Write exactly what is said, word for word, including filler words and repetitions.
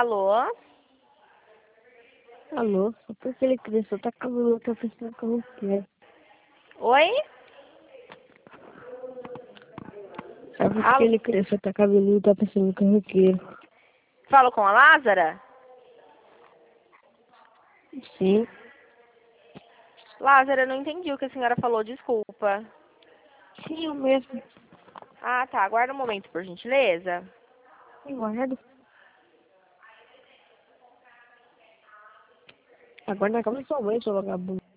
Alô? Alô? Só porque ele cresceu, tá cabeludo, tá pensando que eu não quero. Oi? Só porque Alô? ele cresceu, tá cabeludo, tá pensando que eu não quero. Falo com a Lázara? Sim. Lázara, eu não entendi o que a senhora falou, desculpa. Sim, eu mesmo. Ah, tá. Aguarda um momento, por gentileza. Guarda. Agora na cama da sua mãe, seu vagabundo.